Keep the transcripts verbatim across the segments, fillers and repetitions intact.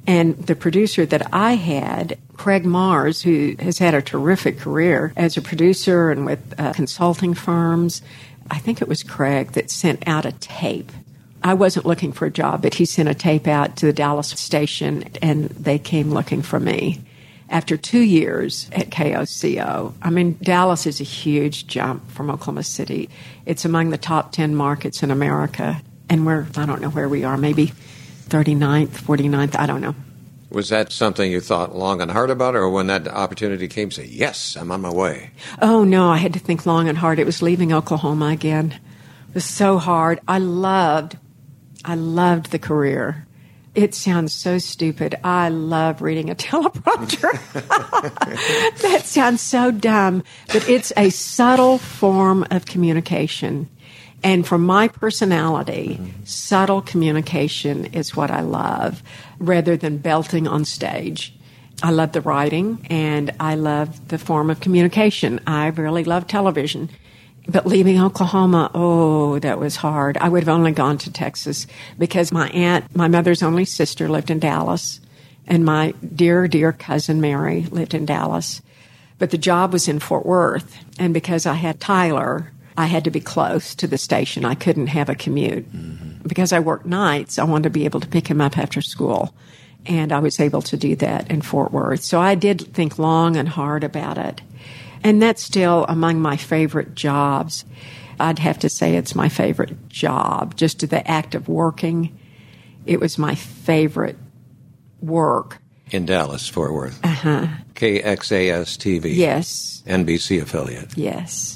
And the producer that I had, Craig Mars, who has had a terrific career as a producer and with uh, consulting firms, I think it was Craig that sent out a tape. I wasn't looking for a job, but he sent a tape out to the Dallas station, and they came looking for me. After two years at K O C O, I mean, Dallas is a huge jump from Oklahoma City. It's among the top ten markets in America, and we're, I don't know where we are, maybe thirty-ninth, forty-ninth, I don't know. Was that something you thought long and hard about, or when that opportunity came, say, yes, I'm on my way? Oh, no, I had to think long and hard. It was leaving Oklahoma again. It was so hard. I loved, I loved the career. It sounds so stupid. I love reading a teleprompter. That sounds so dumb, but it's a subtle form of communication. And for my personality, mm-hmm. subtle communication is what I love, rather than belting on stage. I love the writing, and I love the form of communication. I really love television. But leaving Oklahoma, oh, that was hard. I would have only gone to Texas because my aunt, my mother's only sister, lived in Dallas, and my dear, dear cousin Mary lived in Dallas. But the job was in Fort Worth, and because I had Tyler, I had to be close to the station. I couldn't have a commute. Mm-hmm. Because I worked nights, I wanted to be able to pick him up after school. And I was able to do that in Fort Worth. So I did think long and hard about it. And that's still among my favorite jobs. I'd have to say it's my favorite job. Just the act of working, it was my favorite work. In Dallas, Fort Worth. Uh-huh. K X A S T V. Yes. N B C affiliate. Yes.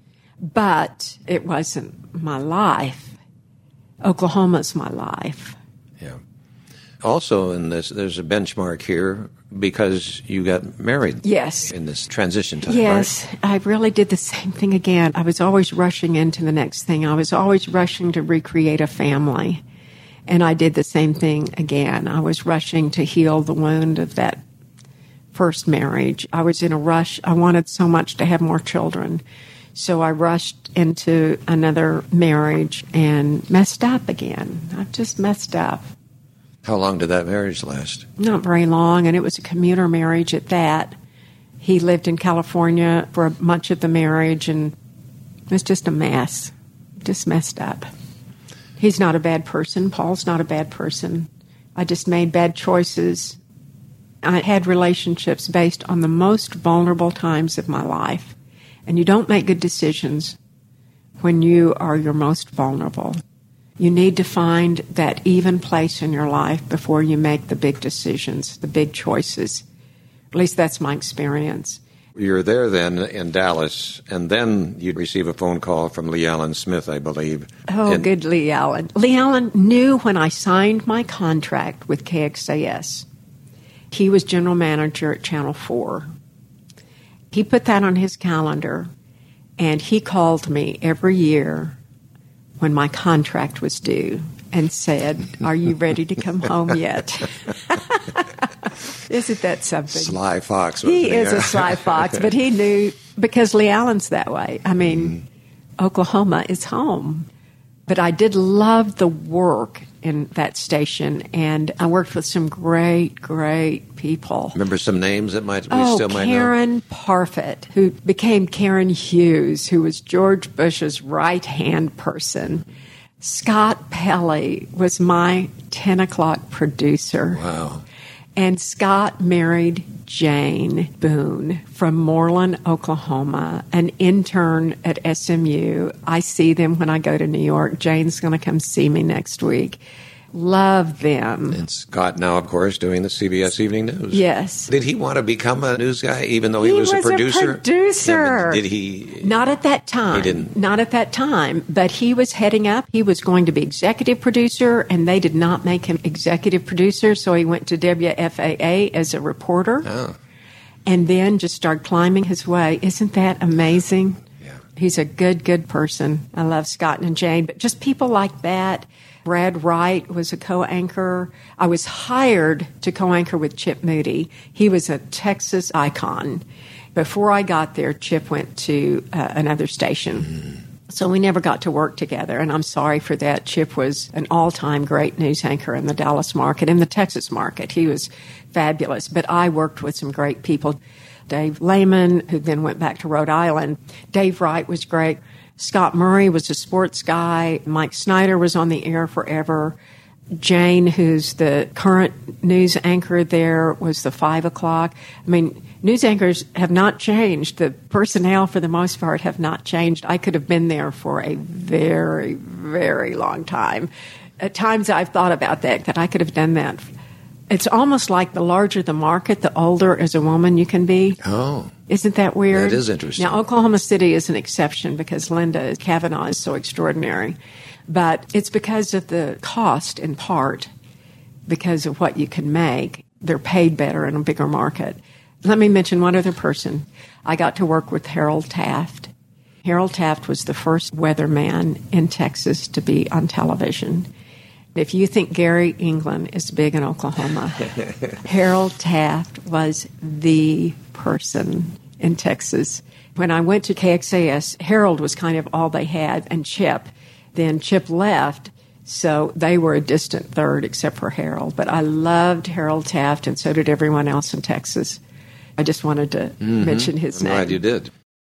But it wasn't my life. Oklahoma's my life. Yeah. Also, in this, there's a benchmark here because you got married. Yes. In this transition time. Yes. Right? I really did the same thing again. I was always rushing into the next thing. I was always rushing to recreate a family. And I did the same thing again. I was rushing to heal the wound of that first marriage. I was in a rush. I wanted so much to have more children. So I rushed into another marriage and messed up again. I've just messed up. How long did that marriage last? Not very long, and it was a commuter marriage at that. He lived in California for much of the marriage, and it was just a mess. Just messed up. He's not a bad person. Paul's not a bad person. I just made bad choices. I had relationships based on the most vulnerable times of my life. And you don't make good decisions when you are your most vulnerable. You need to find that even place in your life before you make the big decisions, the big choices. At least that's my experience. You're there then in Dallas, and then you'd receive a phone call from Lee Allen Smith, I believe. Oh, and- good Lee Allen. Lee Allen knew when I signed my contract with K X A S. He was general manager at Channel four. He put that on his calendar, and he called me every year when my contract was due and said, "Are you ready to come home yet?" Isn't that something? Sly fox. He wasn't is a sly fox, but he knew, because Lee Allen's that way. I mean, mm. Oklahoma is home. But I did love the work in that station, and I worked with some great, great people. Remember some names that might we oh, still might know? Karen Parfit, who became Karen Hughes, who was George Bush's right-hand person. Scott Pelley was my ten o'clock producer. Wow. And Scott married Jane Boone from Moreland, Oklahoma, an intern at S M U. I see them when I go to New York. Jane's going to come see me next week. Love them. And Scott now, of course, doing the C B S Evening News. Yes. Did he want to become a news guy, even though he, he was, was a producer? a producer. Yeah, did he? Not at that time. He didn't. Not at that time. But he was heading up. He was going to be executive producer, and they did not make him executive producer, so he went to W F A A as a reporter. Oh. And then just started climbing his way. Isn't that amazing? Yeah. He's a good, good person. I love Scott and Jane, but just people like that. Brad Wright was a co-anchor. I was hired to co-anchor with Chip Moody. He was a Texas icon. Before I got there, Chip went to uh, another station. So we never got to work together, and I'm sorry for that. Chip was an all-time great news anchor in the Dallas market, in the Texas market. He was fabulous, but I worked with some great people. Dave Lehman, who then went back to Rhode Island. Dave Wright was great. Scott Murray was a sports guy. Mike Snyder was on the air forever. Jane, who's the current news anchor there, was the five o'clock. I mean, news anchors have not changed. The personnel, for the most part, have not changed. I could have been there for a very, very long time. At times I've thought about that, that I could have done that. It's almost like the larger the market, the older as a woman you can be. Oh. Isn't that weird? That is interesting. Now, Oklahoma City is an exception because Linda Kavanaugh is so extraordinary. But it's because of the cost, in part, because of what you can make. They're paid better in a bigger market. Let me mention one other person. I got to work with Harold Taft. Harold Taft was the first weatherman in Texas to be on television. If you think Gary England is big in Oklahoma, Harold Taft was the person in Texas. When I went to K X A S, Harold was kind of all they had, and Chip. Then Chip left, so they were a distant third except for Harold. But I loved Harold Taft, and so did everyone else in Texas. I just wanted to mm-hmm. mention his I'm name. glad you did.